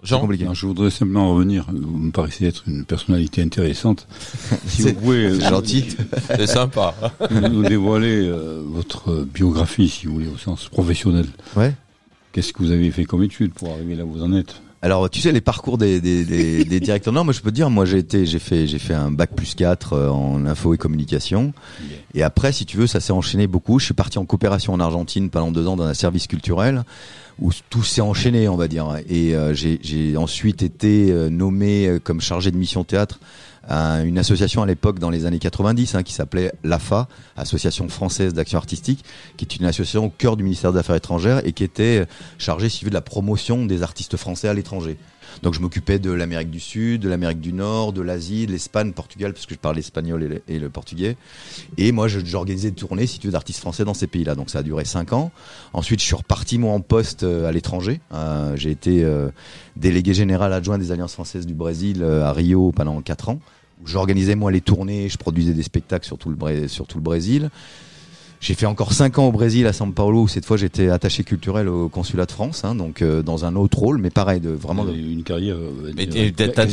Jean, compliqué. Non, je voudrais simplement revenir. Vous me paraissez être une personnalité intéressante. Si vous pouvez, C'est gentil. c'est sympa. nous dévoiler votre biographie, si vous voulez, au sens professionnel. Ouais. Qu'est-ce que vous avez fait comme étude pour arriver là où vous en êtes? Alors, tu sais, les parcours des directeurs. Non, moi, je peux te dire, moi, j'ai fait un bac+4 en info et communication. Et après, si tu veux, ça s'est enchaîné beaucoup. Je suis parti en coopération en Argentine pendant 2 ans dans un service culturel où tout s'est enchaîné, on va dire. Et j'ai ensuite été nommé comme chargé de mission théâtre à une association à l'époque dans les années 90 qui s'appelait l'AFA, Association Française d'Action Artistique, qui est une association au cœur du ministère des Affaires étrangères et qui était chargée, si tu veux, de la promotion des artistes français à l'étranger. Donc je m'occupais de l'Amérique du Sud, de l'Amérique du Nord, de l'Asie, de l'Espagne, Portugal, parce que je parle l'espagnol et le portugais. Et moi, j'organisais des tournées, si tu veux, d'artistes français dans ces pays-là. Donc ça a duré 5 ans. Ensuite, je suis reparti, moi, en poste à l'étranger. J'ai été délégué général adjoint des Alliances françaises du Brésil à Rio pendant 4 ans. J'organisais, moi, les tournées, je produisais des spectacles sur tout le Brésil. J'ai fait encore 5 ans au Brésil, à São Paulo, où cette fois j'étais attaché culturel au consulat de France, donc dans un autre rôle, mais pareil, vraiment une carrière. Mais t'as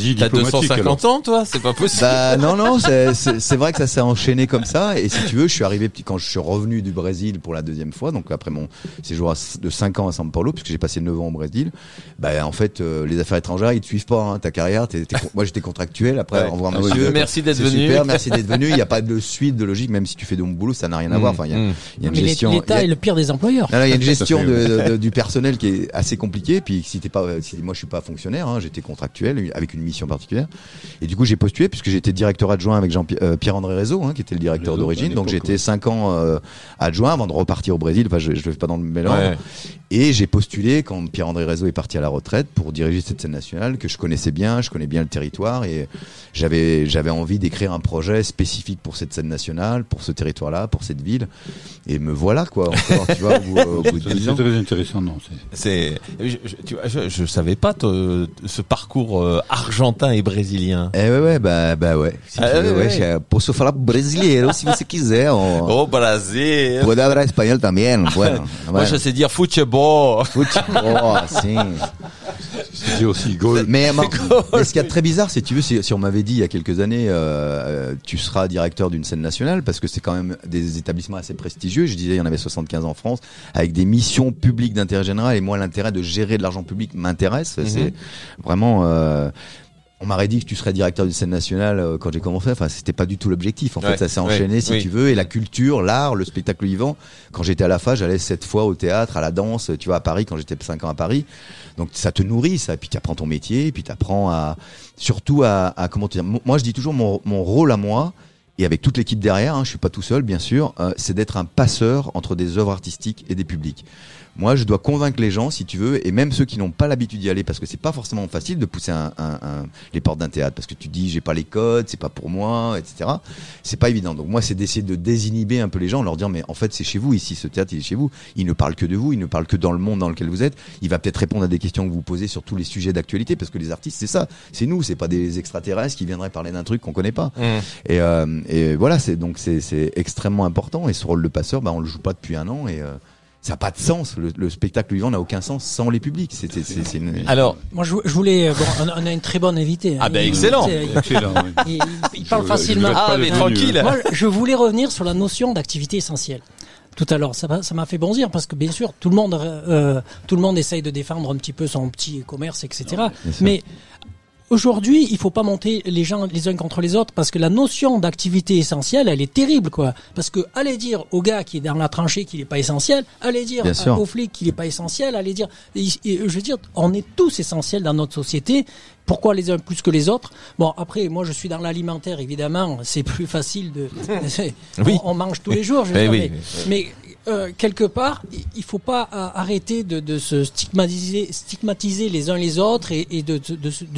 250 ans, toi? C'est pas possible. Bah non, c'est vrai que ça s'est enchaîné comme ça. Et si tu veux, je suis arrivé quand je suis revenu du Brésil pour la 2e fois, donc après mon séjour de 5 ans à São Paulo, puisque j'ai passé 9 ans au Brésil. Bah en fait, les affaires étrangères, ils te suivent pas. Ta carrière, moi j'étais contractuel. Après, au revoir monsieur. Merci d'être venu. Super, merci d'être venu. Il y a pas de suite, de logique, même si tu fais de mon boulot, ça n'a rien à voir. Enfin, il y a une gestion. L'État est le pire des employeurs. Il y a une gestion du personnel qui est assez compliquée. Puis si moi je suis pas fonctionnaire, j'étais contractuel avec une mission particulière. Et du coup j'ai postulé puisque j'étais directeur adjoint avec Pierre-André Réseau, qui était le directeur d'origine. Donc j'étais 5 ans adjoint avant de repartir au Brésil. Enfin je le fais pas dans le mélange. Ouais. Et j'ai postulé quand Pierre-André Réseau est parti à la retraite pour diriger cette scène nationale que je connaissais bien. Je connais bien le territoire et j'avais envie d'écrire un projet spécifique pour cette scène nationale, pour ce territoire-là, pour cette ville. Et me voilà encore, tu vois, au bout de 10 ans. C'est très intéressant, non? Je savais pas ce parcours argentin et brésilien. Ouais. Si tu veux, ouais. Posso falar brasileiro si você quiser. Au Brasil. Pode hablar espagnol también. Bueno. Moi, je sais dire football. Football, si. C'est aussi goal. Mais ce qu'il y a de très bizarre, si tu veux, si on m'avait dit il y a quelques années, tu seras directeur d'une scène nationale, parce que c'est quand même des établissements assez prestigieux. Je disais, il y en avait 75 en France, avec des missions publiques d'intérêt général. Et moi, l'intérêt de gérer de l'argent public m'intéresse. C'est vraiment. On m'aurait dit que tu serais directeur d'une scène nationale quand j'ai commencé. Enfin, c'était pas du tout l'objectif. En fait, ça s'est enchaîné, si tu veux. Et la culture, l'art, le spectacle vivant. Quand j'étais à la FA, j'allais 7 fois au théâtre, à la danse, tu vois, à Paris, quand j'étais 5 ans à Paris. Donc, ça te nourrit, ça. Et puis, tu apprends ton métier. Et puis, tu apprends surtout à comment te dire. Moi, je dis toujours mon rôle à moi. Et avec toute l'équipe derrière, je suis pas tout seul, bien sûr, c'est d'être un passeur entre des œuvres artistiques et des publics. Moi, je dois convaincre les gens, si tu veux, et même ceux qui n'ont pas l'habitude d'y aller, parce que c'est pas forcément facile de pousser les portes d'un théâtre, parce que tu dis, j'ai pas les codes, c'est pas pour moi, etc. C'est pas évident. Donc moi, c'est d'essayer de désinhiber un peu les gens, leur dire, mais en fait, c'est chez vous ici, ce théâtre, il est chez vous. Il ne parle que de vous, il ne parle que dans le monde dans lequel vous êtes. Il va peut-être répondre à des questions que vous posez sur tous les sujets d'actualité, parce que les artistes, c'est ça, c'est nous, c'est pas des extraterrestres qui viendraient parler d'un truc qu'on connaît pas. Et voilà, c'est extrêmement important. Et ce rôle de passeur, on le joue pas depuis 1 an et ça n'a pas de sens. Le spectacle vivant n'a aucun sens sans les publics. Alors, moi, je voulais. On a une très bonne invitée. Excellent. Il parle facilement. Mais tranquille. Moi, je voulais revenir sur la notion d'activité essentielle. Tout à l'heure, ça m'a fait bondir parce que bien sûr, tout le monde essaye de défendre un petit peu son petit commerce, etc. Mais aujourd'hui, il faut pas monter les gens les uns contre les autres parce que la notion d'activité essentielle, elle est terrible, quoi. Parce que aller dire au gars qui est dans la tranchée qu'il est pas essentiel, aller dire au flic qu'il est pas essentiel, aller dire, je veux dire, on est tous essentiels dans notre société. Pourquoi les uns plus que les autres? Bon, après, moi, je suis dans l'alimentaire, évidemment, c'est plus facile on mange tous les jours, je veux dire, mais quelque part, il faut pas arrêter de se stigmatiser les uns les autres et de dire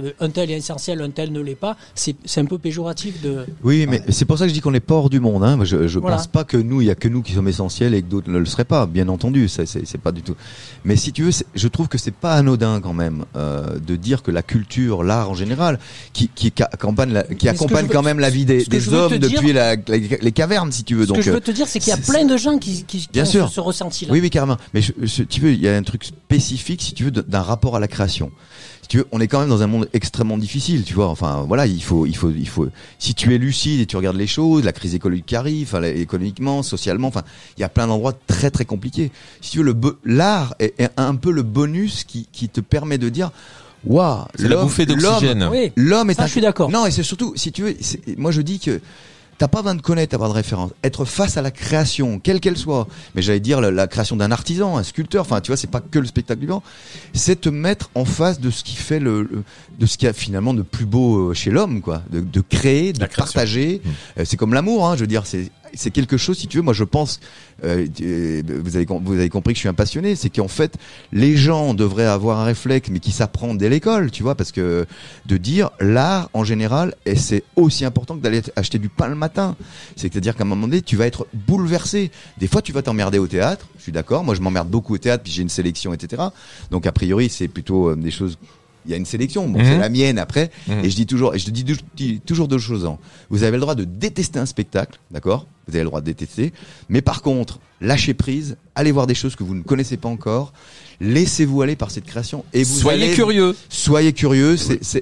un tel est essentiel, un tel ne l'est pas, c'est un peu péjoratif de. Oui, mais c'est pour ça que je dis qu'on n'est pas hors du monde. Hein. Je pense pas que il y a que nous qui sommes essentiels et que d'autres ne le seraient pas. Bien entendu, c'est pas du tout. Mais si tu veux, je trouve que c'est pas anodin quand même de dire que la culture, l'art en général, qui accompagne quand même la vie des hommes depuis les cavernes, si tu veux. Ce que je veux te dire, c'est qu'il y a plein de gens qui ont ce ressenti-là. Oui, carrément. Mais tu veux, il y a un truc spécifique, si tu veux, d'un rapport à la création. Si tu veux, on est quand même dans un monde extrêmement difficile, tu vois. Enfin, voilà, il faut. Si tu es lucide et tu regardes les choses, la crise écologique qui arrive, enfin, économiquement, socialement, enfin, il y a plein d'endroits très très compliqués. Si tu veux, l'art est un peu le bonus qui te permet de dire. Waouh, c'est la bouffée d'oxygène. L'homme est je suis d'accord. Non, et c'est surtout, si tu veux, moi je dis que t'as pas besoin de connaître, avoir de référence. Être face à la création, quelle qu'elle soit. Mais j'allais dire la création d'un artisan, un sculpteur. Enfin, tu vois, c'est pas que le spectacle vivant. C'est te mettre en face de ce qui fait de ce qu'il y a finalement de plus beau chez l'homme, quoi. De créer, de partager. C'est comme l'amour, hein. Je veux dire, c'est quelque chose, si tu veux, moi je pense, vous avez compris que je suis un passionné, c'est qu'en fait, les gens devraient avoir un réflexe, mais qui s'apprend dès l'école, tu vois, parce que de dire l'art en général, et c'est aussi important que d'aller acheter du pain le matin. C'est-à-dire qu'à un moment donné, tu vas être bouleversé. Des fois, tu vas t'emmerder au théâtre, je suis d'accord, moi je m'emmerde beaucoup au théâtre, puis j'ai une sélection, etc. Donc a priori, c'est plutôt des choses... Il y a une sélection, bon, c'est la mienne après, et je te dis toujours deux choses. Vous avez le droit de détester un spectacle, d'accord ? Vous avez le droit de détester, mais par contre, lâchez prise, allez voir des choses que vous ne connaissez pas encore, laissez-vous aller par cette création et soyez curieux. Soyez curieux,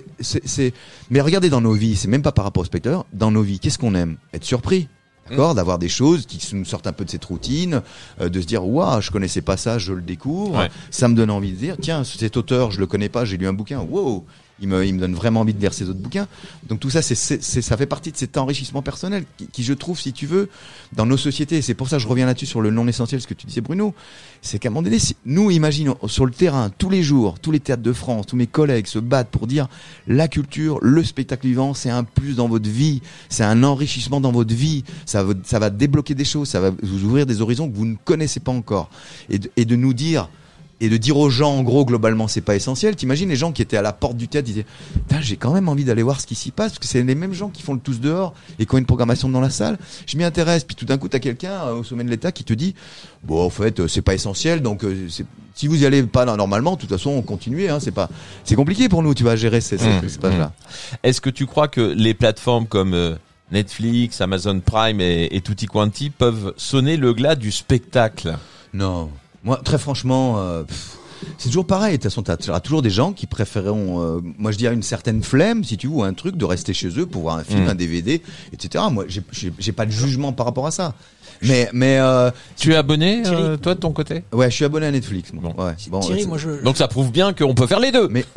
mais regardez dans nos vies, c'est même pas par rapport au spectateur, dans nos vies, qu'est-ce qu'on aime ? Être surpris. D'accord, d'avoir des choses qui nous sortent un peu de cette routine, de se dire waouh, je connaissais pas ça, je le découvre, ça me donne envie de dire tiens, cet auteur, je le connais pas, j'ai lu un bouquin, wow, il me donne vraiment envie de lire ses autres bouquins. Donc tout ça, ça fait partie de cet enrichissement personnel qui je trouve, si tu veux, dans nos sociétés. C'est pour ça que je reviens là-dessus sur le non essentiel, ce que tu disais, Bruno. C'est qu'à un moment donné, nous, imaginons sur le terrain, tous les jours, tous les théâtres de France, tous mes collègues se battent pour dire la culture, le spectacle vivant, c'est un plus dans votre vie, c'est un enrichissement dans votre vie. Ça va débloquer des choses, ça va vous ouvrir des horizons que vous ne connaissez pas encore. Et de nous dire... Et de dire aux gens, en gros, globalement, c'est pas essentiel. T'imagines les gens qui étaient à la porte du théâtre, disaient, j'ai quand même envie d'aller voir ce qui s'y passe, parce que c'est les mêmes gens qui font le tous dehors et qui ont une programmation dans la salle. Je m'y intéresse, puis tout d'un coup, t'as quelqu'un au sommet de l'État qui te dit, bon, en fait, c'est pas essentiel, donc si vous y allez pas normalement, de toute façon, continuez. Hein, c'est compliqué pour nous, tu vas gérer ces page-là. Est-ce que tu crois que les plateformes comme Netflix, Amazon Prime et Tutti Quanti peuvent sonner le glas du spectacle ? Non. Moi, très franchement, c'est toujours pareil. De toute façon, t'auras toujours des gens qui préféreront, moi je dirais une certaine flemme, si tu veux, ou un truc de rester chez eux pour voir un film, un DVD, etc. Moi, j'ai pas de jugement par rapport à ça. Mais tu es abonné, toi, de ton côté ? Ouais, je suis abonné à Netflix. Moi. Bon. Ouais. Bon, Thierry, donc ça prouve bien qu'on peut faire les deux. Mais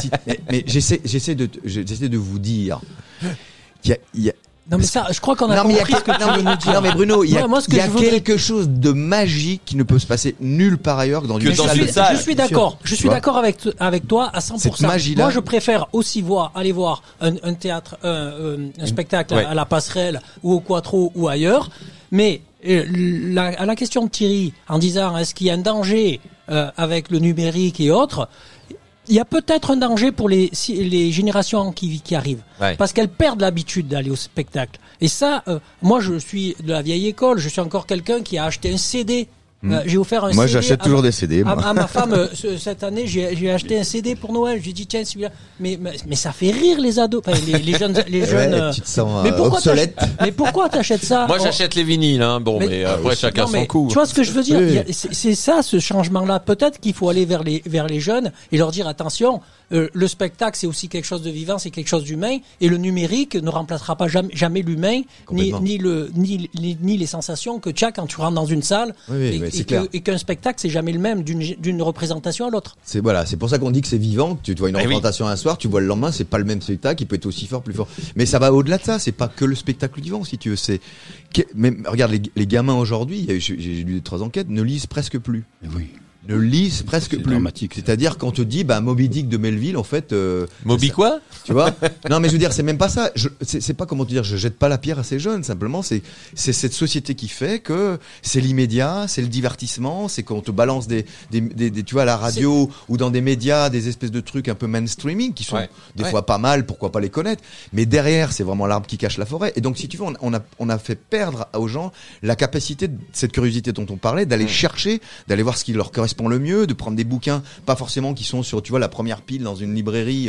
j'essaie de vous dire qu'il y a non mais ça, je crois qu'on a compris ce que tu veux nous dire. Non mais Bruno, il y a quelque chose de magique qui ne peut se passer nulle part ailleurs que dans une salle. Je suis d'accord. Je suis d'accord avec toi à 100%. Cette magie-là. Moi, je préfère aussi aller voir un théâtre, un spectacle à la Passerelle ou au Quattro ou ailleurs. Mais à la question de Thierry, en disant est-ce qu'il y a un danger avec le numérique et autres, il y a peut-être un danger pour les générations qui arrivent. Ouais. Parce qu'elles perdent l'habitude d'aller au spectacle. Et ça, moi je suis de la vieille école, je suis encore quelqu'un qui a acheté un CD. J'ai offert un CD. Moi j'achète toujours des CD. À ma femme, cette année, j'ai acheté un CD pour Noël. J'ai dit tiens celui-là. Mais ça fait rire les ados, enfin, les jeunes. Ouais, tu te sens mais obsolète. Mais pourquoi t'achètes ça? Moi j'achète les vinyles, hein. Bon, mais après chacun son coup. Tu vois ce que je veux dire? C'est ça, ce changement-là. Peut-être qu'il faut aller vers les jeunes et leur dire attention. Le spectacle, c'est aussi quelque chose de vivant, c'est quelque chose d'humain, et le numérique ne remplacera pas jamais l'humain, ni les sensations que tu as quand tu rentres dans une salle, et qu'un spectacle, c'est jamais le même d'une représentation à l'autre. C'est pour ça qu'on dit que c'est vivant. Tu vois une représentation un soir, tu vois le lendemain, c'est pas le même spectacle, il peut être aussi fort, plus fort. Mais ça va au-delà de ça. C'est pas que le spectacle vivant, si tu veux. Mais regarde les gamins aujourd'hui. J'ai lu 3 enquêtes, ne lisent presque plus. Oui. ne lisent presque C'est plus. dramatique. C'est-à-dire qu'on te dit, Moby Dick de Melville, en fait. Moby quoi? Tu vois? Non, mais je veux dire, c'est même pas ça. C'est pas comment te dire, je jette pas la pierre à ces jeunes. Simplement, c'est cette société qui fait que c'est l'immédiat, c'est le divertissement, c'est qu'on te balance des tu vois, à la radio ou dans des médias, des espèces de trucs un peu mainstreaming qui sont des fois pas mal, pourquoi pas les connaître. Mais derrière, c'est vraiment l'arbre qui cache la forêt. Et donc, si tu veux, on a fait perdre aux gens la capacité de cette curiosité dont on parlait, d'aller chercher, d'aller voir ce qui leur correspond le mieux, de prendre des bouquins, pas forcément qui sont sur, tu vois, la première pile dans une librairie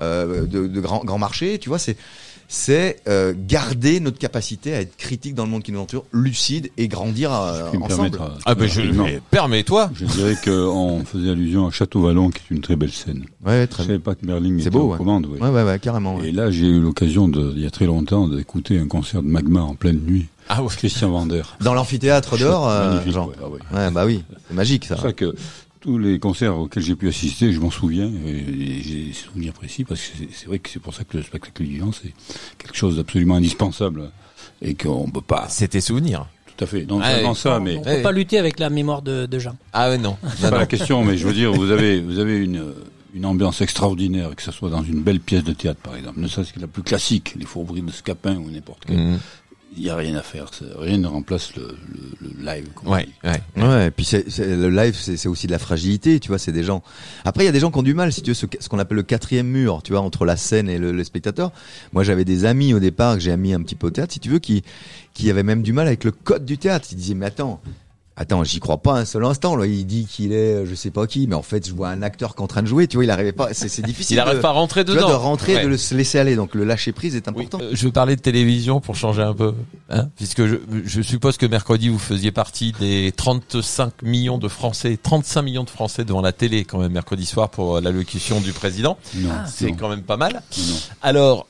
de grand marché, tu vois, c'est garder notre capacité à être critique dans le monde qui nous entoure, lucide et grandir ensemble. Permets-toi. Je dirais qu'on faisait allusion à Château-Vallon, qui est une très belle scène. Ouais, très Je savais pas que Merlin était beau, aux commandes. Ouais, carrément. Ouais. Et là, j'ai eu l'occasion il y a très longtemps, d'écouter un concert de Magma en pleine nuit. Ah ouais. Christian Vander. Dans l'amphithéâtre dehors, Magnifique, genre. ouais, ah ouais. Ouais, bah oui, c'est magique ça. C'est pour ça que tous les concerts auxquels j'ai pu assister, je m'en souviens, et j'ai des souvenirs précis, parce que c'est vrai que c'est pour ça que le spectacle vivant, c'est quelque chose d'absolument indispensable, et qu'on peut pas... C'est tes souvenirs. Tout à fait. Donc, vraiment ça, mais... On peut pas lutter avec la mémoire de Jean. Ah ouais, non. C'est pas la question, mais je veux dire, vous avez une ambiance extraordinaire, que ce soit dans une belle pièce de théâtre, par exemple, ne serait-ce que la plus classique, les Fourberies de Scapin ou n'importe quelle. Il y a rien à faire, rien ne remplace le live. Ouais, et puis le live, c'est aussi de la fragilité, tu vois, c'est des gens. Après, il y a des gens qui ont du mal, si tu veux, ce qu'on appelle le quatrième mur, tu vois, entre la scène et le spectateur. Moi, j'avais des amis au départ que j'ai mis un petit peu au théâtre, si tu veux, qui avaient même du mal avec le code du théâtre. Ils disaient, mais attends, j'y crois pas un seul instant, là. Il dit qu'il est, je sais pas qui, mais en fait, je vois un acteur qui est en train de jouer, tu vois, il arrivait pas, c'est difficile. Il arrive pas à rentrer dedans. Tu vois, de rentrer, de se laisser aller. Donc, le lâcher prise est important. Je veux parler de télévision pour changer un peu, puisque je suppose que mercredi, vous faisiez partie des 35 millions de Français devant la télé, quand même, mercredi soir pour l'allocution du président. Non. C'est quand même pas mal. Non. Alors,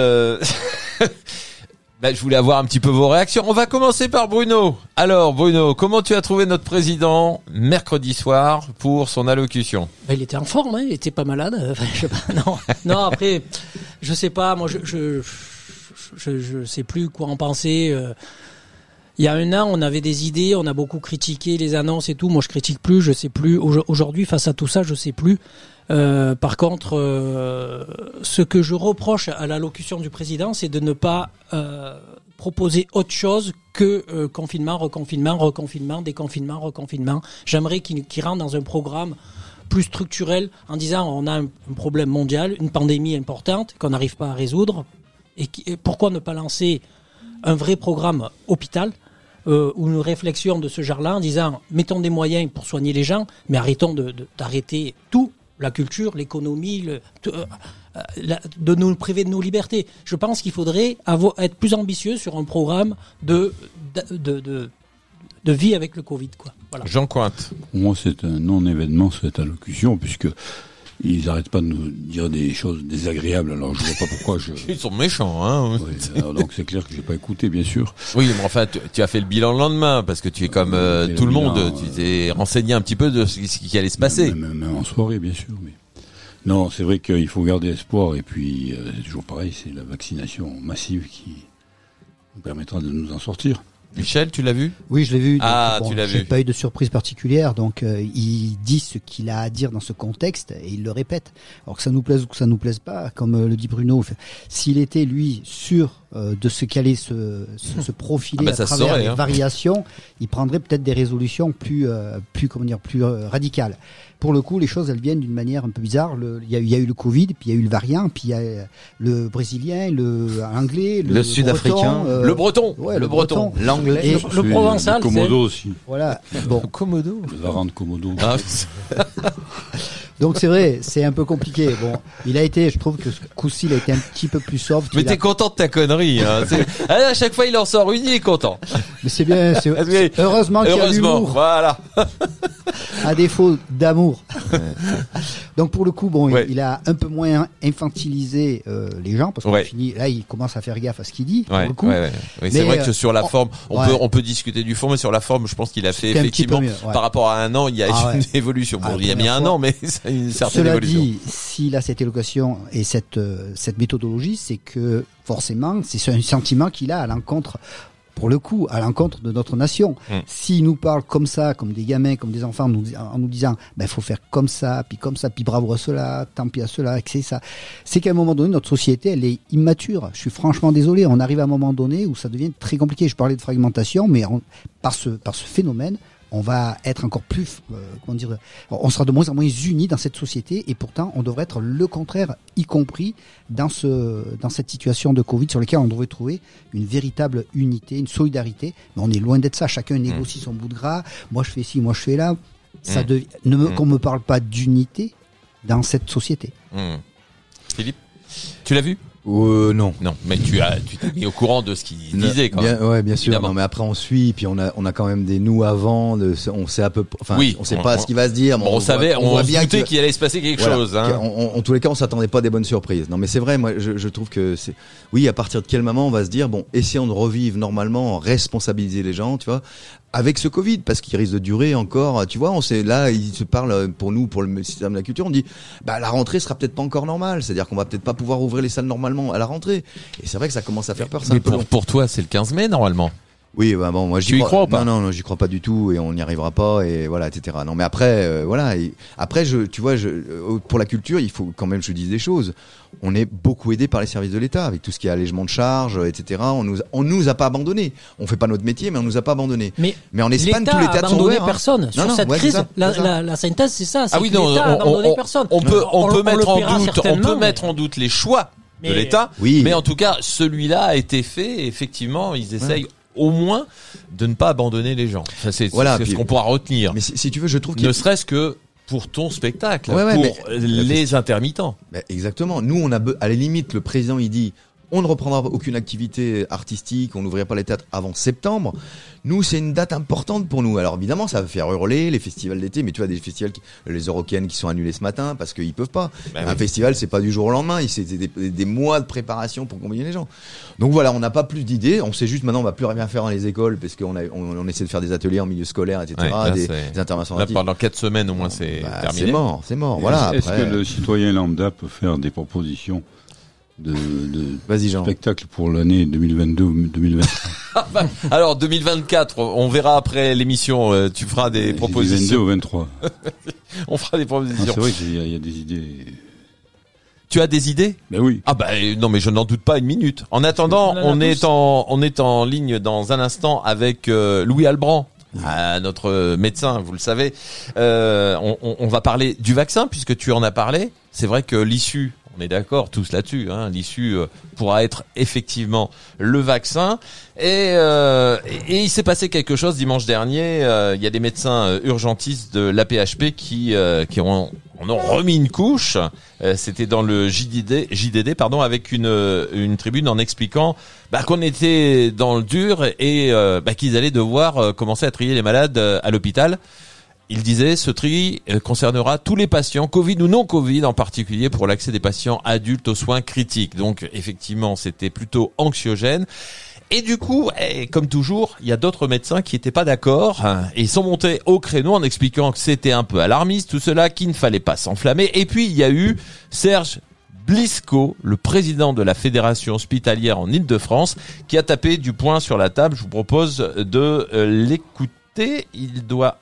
je voulais avoir un petit peu vos réactions. On va commencer par Bruno. Alors, Bruno, comment tu as trouvé notre président mercredi soir pour son allocution? Il était en forme, il était pas malade. Enfin, je sais pas. Non, après, je sais pas. Moi, je sais plus quoi en penser. Il y a un an, on avait des idées, on a beaucoup critiqué les annonces et tout. Moi, je critique plus, je sais plus. Aujourd'hui, face à tout ça, je sais plus. Par contre, ce que je reproche à l'allocution du président, c'est de ne pas proposer autre chose que confinement, reconfinement, déconfinement, reconfinement. J'aimerais qu'il rentre dans un programme plus structurel en disant on a un problème mondial, une pandémie importante qu'on n'arrive pas à résoudre. Et pourquoi ne pas lancer un vrai programme hôpital ou une réflexion de ce genre-là en disant mettons des moyens pour soigner les gens, mais arrêtons d'arrêter tout. La culture, l'économie, de nous priver de nos libertés. Je pense qu'il faudrait être plus ambitieux sur un programme de vie avec le Covid, quoi. Voilà. Jean Cointe. Pour moi, c'est un non-événement, cette allocution, puisque ils n'arrêtent pas de nous dire des choses désagréables, alors je vois pas pourquoi Ils sont méchants, hein. Oui, alors donc c'est clair que j'ai pas écouté, bien sûr. Oui, mais enfin, tu as fait le bilan le lendemain, parce que tu es comme tout le monde, tu t'es renseigné un petit peu de ce qui allait se passer. Même en soirée, bien sûr, mais... Non, c'est vrai qu'il faut garder espoir, et puis c'est toujours pareil, c'est la vaccination massive qui nous permettra de nous en sortir. Michel, tu l'as vu? Oui, je l'ai vu. Ah, donc, tu l'as vu. J'ai pas eu de surprise particulière, donc il dit ce qu'il a à dire dans ce contexte et il le répète. Alors que ça nous plaise ou que ça nous plaise pas, comme le dit Bruno, s'il était lui sûr de ce qu'allait se profiler à travers les variations, il prendrait peut-être des résolutions plus radicales. Pour le coup, les choses elles viennent d'une manière un peu bizarre. Il y a eu le Covid, puis il y a eu le variant, puis il y a le brésilien, l'anglais, le sud-africain, le breton, le breton, l'anglais, et le provençal, le Komodo aussi. Voilà. Bon. Komodo. Le variant de Komodo. Ah. Donc c'est vrai, c'est un peu compliqué. Bon, je trouve que ce coup-ci, il a été un petit peu plus soft. Mais t'es content de ta connerie, hein. À chaque fois, il en sort une, il est content. Mais c'est bien, heureusement qu'il y a l'humour. Voilà. À défaut d'amour. Donc pour le coup, il a un peu moins infantilisé les gens, parce qu'on finit, là, il commence à faire gaffe à ce qu'il dit, pour le coup. Oui, c'est vrai que sur la forme, on peut discuter du fond, mais sur la forme, je pense qu'il a fait effectivement, par rapport à un an, il y a une évolution. Bon, il y a mis un an, mais ça a une certaine évolution. Cela dit, s'il a cette élocution et cette méthodologie, c'est que forcément, c'est un sentiment qu'il a à l'encontre pour le coup, à l'encontre de notre nation. S'ils nous parlent comme ça, comme des gamins, comme des enfants, en nous disant, faut faire comme ça, puis bravo à cela, tant pis à cela, que c'est ça. C'est qu'à un moment donné, notre société, elle est immature. Je suis franchement désolé. On arrive à un moment donné où ça devient très compliqué. Je parlais de fragmentation, mais par ce phénomène, on va être encore plus, on sera de moins en moins unis dans cette société, et pourtant on devrait être le contraire, y compris dans cette situation de Covid sur laquelle on devrait trouver une véritable unité, une solidarité. Mais on est loin d'être ça. Chacun négocie son bout de gras. Moi je fais ci, moi je fais là. Qu'on me parle pas d'unité dans cette société. Philippe, tu l'as vu? Non. Non, mais tu t'es mis au courant de ce qu'il disait quand même. Ouais, bien sûr. Évidemment. Non, mais après on suit, puis on a quand même des nous avant, on sait on sait pas ce qui va se dire. On savait, on se doutait qu'il allait se passer quelque chose. Hein. En tous les cas, on s'attendait pas à des bonnes surprises. Non, mais c'est vrai. Moi, je trouve que oui, à partir de quel moment on va se dire, bon, essayons de revivre normalement, responsabiliser les gens, tu vois, avec ce Covid, parce qu'il risque de durer encore. Tu vois, là, il se parle pour nous, pour le système de la culture, on dit, la rentrée sera peut-être pas encore normale, c'est-à-dire qu'on va peut-être pas pouvoir ouvrir les salles normalement à la rentrée. Et c'est vrai que ça commence à faire peur. Mais pour toi, c'est le 15 mai normalement. Oui, moi tu y crois ou pas? Non, j'y crois pas du tout, et on n'y arrivera pas, et voilà, etc. Non, mais après, après, tu vois, pour la culture, il faut quand même que je dise des choses. On est beaucoup aidé par les services de l'État, avec tout ce qui est allègement de charges, etc. On nous a pas abandonnés. On fait pas notre métier, mais on nous a pas abandonnés. Mais en Espagne, tous les théâtres sont ouverts. Personne sur cette crise. La synthèse, c'est ça. Ah oui, non, l'État a abandonné personne. On peut mettre en doute les choix de l'État, mais en tout cas, celui-là a été fait. Effectivement, ils essayent au moins de ne pas abandonner les gens. Ça, c'est ce qu'on pourra retenir. Mais si tu veux, je trouve ne serait-ce que pour ton spectacle, pour les intermittents. Exactement. Nous, on a à la limite, le président il dit, on ne reprendra aucune activité artistique, on n'ouvrira pas les théâtres avant septembre. Nous, c'est une date importante pour nous. Alors évidemment, ça va faire hurler les festivals d'été, mais tu vois des festivals, les Eurocaines qui sont annulés ce matin parce qu'ils peuvent pas. Un festival, c'est pas du jour au lendemain, c'est des mois de préparation pour combiner les gens. Donc voilà, on n'a pas plus d'idées. On sait juste maintenant, on va plus rien faire dans les écoles parce qu'on essaie de faire des ateliers en milieu scolaire, etc. Des interventions. Là, pendant 4 semaines au moins, c'est terminé. C'est mort. Voilà. Est-ce que le citoyen lambda peut faire des propositions de spectacle pour l'année 2022 ou 2023? Alors 2024, on verra après l'émission. Tu feras des propositions. 22 ou 23. On fera des propositions. C'est vrai qu'il y a des idées. Tu as des idées? Ben oui. Non, mais je n'en doute pas une minute. En attendant, on est en ligne dans un instant avec Louis Albrand. Notre médecin, vous le savez. On va parler du vaccin puisque tu en as parlé. C'est vrai que l'issue, on est d'accord tous là-dessus, l'issue pourra être effectivement le vaccin. Et il s'est passé quelque chose dimanche dernier. Il y a des médecins urgentistes de l'AP-HP qui ont remis une couche. C'était dans le JDD, avec une tribune en expliquant qu'on était dans le dur et qu'ils allaient devoir commencer à trier les malades à l'hôpital. Il disait, ce tri concernera tous les patients, Covid ou non Covid, en particulier pour l'accès des patients adultes aux soins critiques. Donc, effectivement, c'était plutôt anxiogène. Et du coup, comme toujours, il y a d'autres médecins qui étaient pas d'accord et ils sont montés au créneau en expliquant que c'était un peu alarmiste, tout cela, qu'il ne fallait pas s'enflammer. Et puis, il y a eu Serge Blisco, le président de la Fédération hospitalière en Île-de-France, qui a tapé du poing sur la table. Je vous propose de l'écouter. Il doit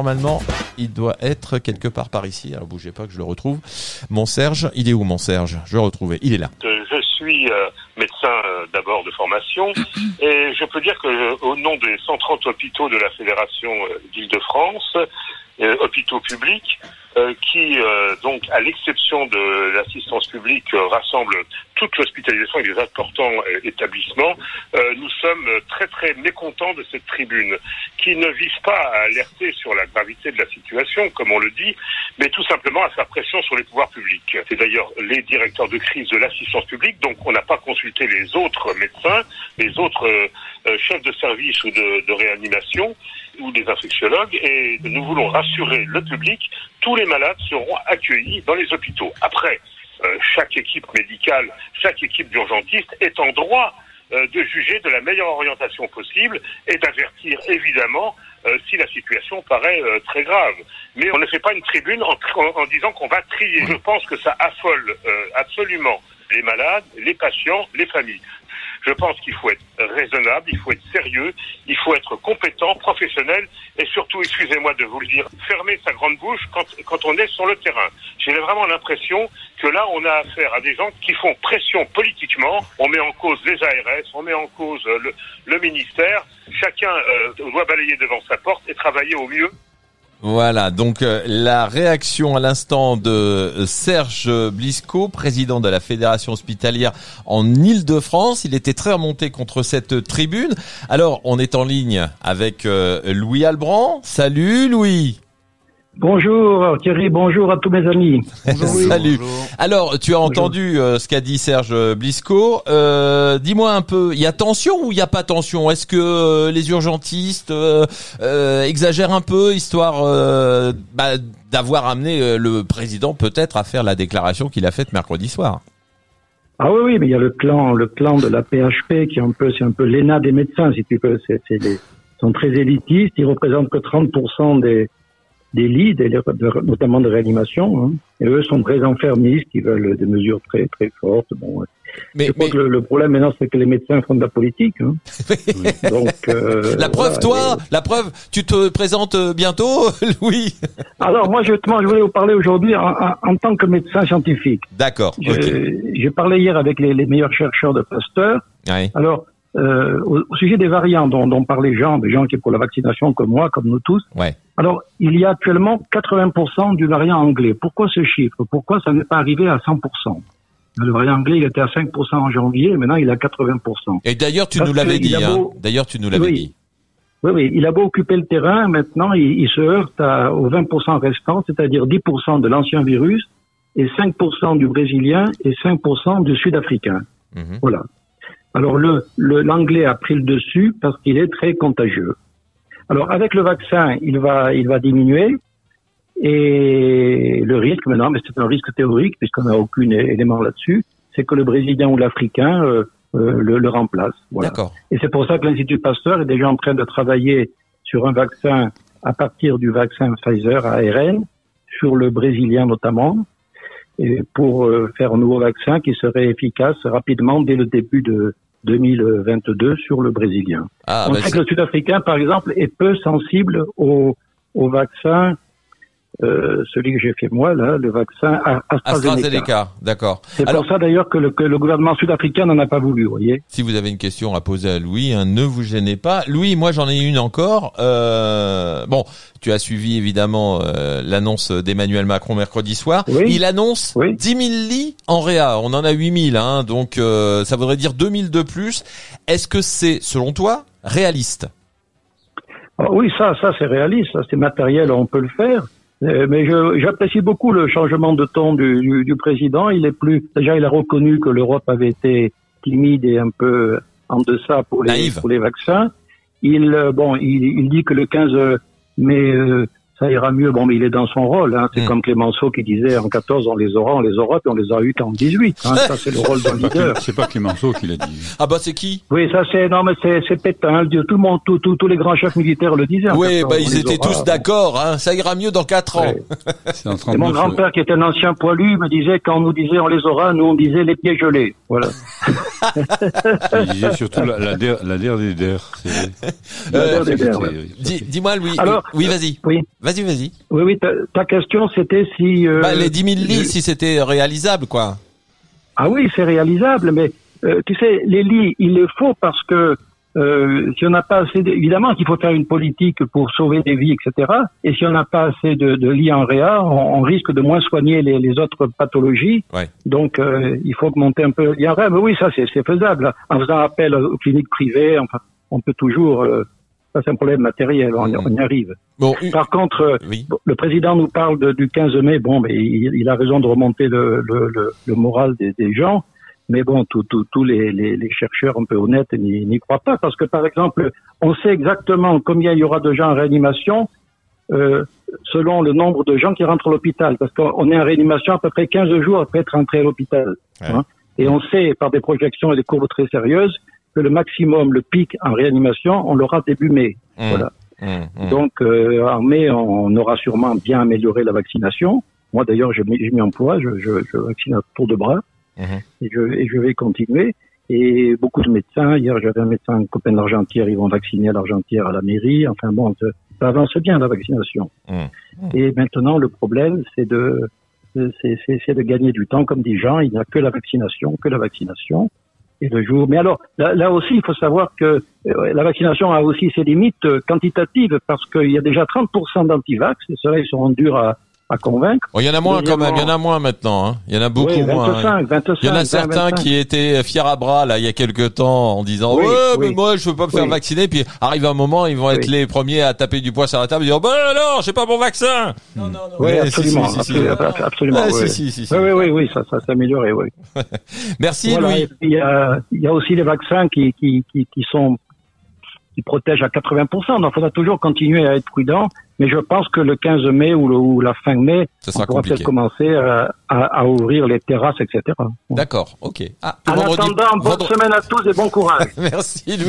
être quelque part par ici. Alors bougez pas que je le retrouve. Mon Serge, il est où mon Serge? Je vais le retrouver. Il est là. Je suis médecin d'abord de formation et je peux dire que au nom des 130 hôpitaux de la Fédération d'Île-de-France, hôpitaux publics, qui donc à l'exception de l'assistance publique rassemble toute l'hospitalisation et les importants établissements, nous sommes très très mécontents de cette tribune qui ne vise pas à alerter sur la gravité de la situation comme on le dit, mais tout simplement à faire pression sur les pouvoirs publics. C'est d'ailleurs les directeurs de crise de l'assistance publique, donc on n'a pas consulté les autres médecins, les autres chefs de service ou de réanimation ou des infectiologues, et nous voulons rassurer le public, tous les malades seront accueillis dans les hôpitaux. Après, chaque équipe médicale, chaque équipe d'urgentistes est en droit de juger de la meilleure orientation possible et d'avertir évidemment si la situation paraît très grave. Mais on ne fait pas une tribune en disant qu'on va trier. Je pense que ça affole absolument les malades, les patients, les familles. Je pense qu'il faut être raisonnable, il faut être sérieux, il faut être compétent, professionnel et surtout, excusez-moi de vous le dire, fermer sa grande bouche quand on est sur le terrain. J'ai vraiment l'impression que là, on a affaire à des gens qui font pression politiquement. On met en cause les ARS, on met en cause le ministère. Chacun doit balayer devant sa porte et travailler au mieux. Voilà, donc la réaction à l'instant de Serge Blisco, président de la Fédération hospitalière en Île-de-France. Il était très remonté contre cette tribune. Alors, on est en ligne avec Louis Albrand. Salut Louis. Bonjour Thierry, bonjour à tous mes amis. Bonjour. Salut. Bonjour. Alors, tu as entendu ce qu'a dit Serge Blisco. Dis-moi un peu, il y a tension ou il n'y a pas tension? Est-ce que les urgentistes exagèrent un peu, histoire d'avoir amené le président peut-être à faire la déclaration qu'il a faite mercredi soir? Ah oui, mais il y a le clan de la PHP qui c'est un peu l'ENA des médecins, si tu veux. Ils sont très élitistes, ils représentent que 30% des lits, notamment de réanimation, hein. Et eux sont très enfermistes, ils veulent des mesures très très fortes. Bon, je crois que le problème maintenant, c'est que les médecins font de la politique. Hein. Donc la preuve, la preuve, tu te présentes bientôt, Louis. Alors moi, justement, je voulais vous parler aujourd'hui en tant que médecin scientifique. D'accord. J'ai parlé hier avec les meilleurs chercheurs de Pasteur. Ouais. Alors, au sujet des variants dont parlaient des gens qui sont pour la vaccination comme moi, comme nous tous. Ouais. Alors, il y a actuellement 80% du variant anglais. Pourquoi ce chiffre? Pourquoi ça n'est pas arrivé à 100%? Le variant anglais, il était à 5% en janvier, maintenant il est à 80%. Et d'ailleurs, tu nous l'avais dit, hein. D'ailleurs, tu nous l'avais dit. Oui, il a beau occuper le terrain, maintenant il se heurte aux 20% restants, c'est-à-dire 10% de l'ancien virus et 5% du brésilien et 5% du sud-africain. Mm-hmm. Voilà. Alors l'anglais a pris le dessus parce qu'il est très contagieux. Alors avec le vaccin, il va diminuer et le risque maintenant, mais c'est un risque théorique puisqu'on n'a aucun élément là-dessus, c'est que le brésilien ou l'africain le remplace. Voilà. D'accord. Et c'est pour ça que l'Institut Pasteur est déjà en train de travailler sur un vaccin à partir du vaccin Pfizer ARN sur le brésilien notamment, et pour faire un nouveau vaccin qui serait efficace rapidement dès le début de 2022 sur le brésilien. On sait que le sud-africain, par exemple, est peu sensible au vaccin, celui que j'ai fait moi, là, le vaccin AstraZeneca. D'accord. C'est pour ça d'ailleurs que le gouvernement sud-africain n'en a pas voulu, vous voyez. Si vous avez une question à poser à Louis, hein, ne vous gênez pas. Louis, moi j'en ai une encore. Bon, tu as suivi évidemment l'annonce d'Emmanuel Macron mercredi soir. Oui. Il annonce 10 000 lits en réa. On en a 8 000, hein, donc ça voudrait dire 2 000 de plus. Est-ce que c'est, selon toi, réaliste? Oui, ça c'est réaliste, ça c'est matériel, on peut le faire. Mais j'apprécie beaucoup le changement de ton du président. Il a reconnu que l'Europe avait été timide et un peu en deçà pour les vaccins. Il dit que le 15 mai, ça ira mieux. Bon, mais il est dans son rôle, hein. C'est comme Clémenceau qui disait en 14 on les aura, puis on les a eu qu'en 18, hein. Ça c'est le rôle d'un leader. C'est pas Clémenceau qui l'a dit. Ah bah c'est qui? Oui, ça c'est Pétain. Tout le monde, tous les grands chefs militaires le disaient. Oui, ils étaient tous d'accord, hein. Ça ira mieux dans 4 ans. Ouais. Et mon grand-père qui était un ancien poilu me disait, quand on nous disait on les aura, nous on disait les pieds gelés. Voilà. Il disait surtout la der des der. Dis-moi Louis. Alors, oui, vas-y. Oui. Vas-y. Oui, ta question c'était si... les 10 000 lits, si c'était réalisable, quoi. Ah oui, c'est réalisable, mais tu sais, les lits, il les faut parce que si on n'a pas assez... Évidemment qu'il faut faire une politique pour sauver des vies, etc. Et si on n'a pas assez de lits en réa, on risque de moins soigner les autres pathologies. Ouais. Donc, il faut augmenter un peu les lits en réa. Mais oui, ça, c'est faisable. En faisant appel aux cliniques privées, enfin, on peut toujours... Ça, c'est un problème matériel, on y arrive. Bon, par contre, le président nous parle du 15 mai. Bon, mais il a raison de remonter le moral des gens. Mais bon, tous les chercheurs un peu honnêtes n'y croient pas. Parce que, par exemple, on sait exactement combien il y aura de gens en réanimation selon le nombre de gens qui rentrent à l'hôpital. Parce qu'on est en réanimation à peu près 15 jours après être rentré à l'hôpital. Ouais. Hein. Et on sait, par des projections et des courbes très sérieuses, que le maximum, le pic en réanimation, on l'aura début mai. Voilà. Donc, en mai, on aura sûrement bien amélioré la vaccination. Moi, d'ailleurs, je m'y emploie, je vaccine à tour de bras. Et je vais continuer. Et beaucoup de médecins, hier j'avais un médecin, un copain d'Argentière, ils vont vacciner à l'Argentière, à la mairie. Enfin bon, ça avance bien la vaccination. Et maintenant le problème c'est de gagner du temps, comme dit Jean, il n'y a que la vaccination. Et le jour. Mais alors, là aussi, il faut savoir que la vaccination a aussi ses limites quantitatives, parce qu'il y a déjà 30% d'antivax, et ceux-là, ils seront durs à convaincre. Il y en a moins quand même, il y en a moins maintenant, hein. Il y en a beaucoup 25, moins. 25, il y en a certains 25. qui étaient fiers à bras, là, il y a quelques temps, en disant, mais moi, je veux pas me faire vacciner, puis arrive un moment, ils vont être les premiers à taper du poing sur la table et dire, alors, j'ai pas mon vaccin! Non. Oui, absolument, absolument. Oui, ça s'est amélioré, oui. Merci, voilà, Louis. et puis, il y a aussi les vaccins qui protègent à 80%. Donc, il faudra toujours continuer à être prudent. Mais je pense que le 15 mai ou la fin mai, on pourra peut-être commencer à ouvrir les terrasses, etc. D'accord, ok. En attendant, bonne semaine à tous et bon courage. Merci, Louis.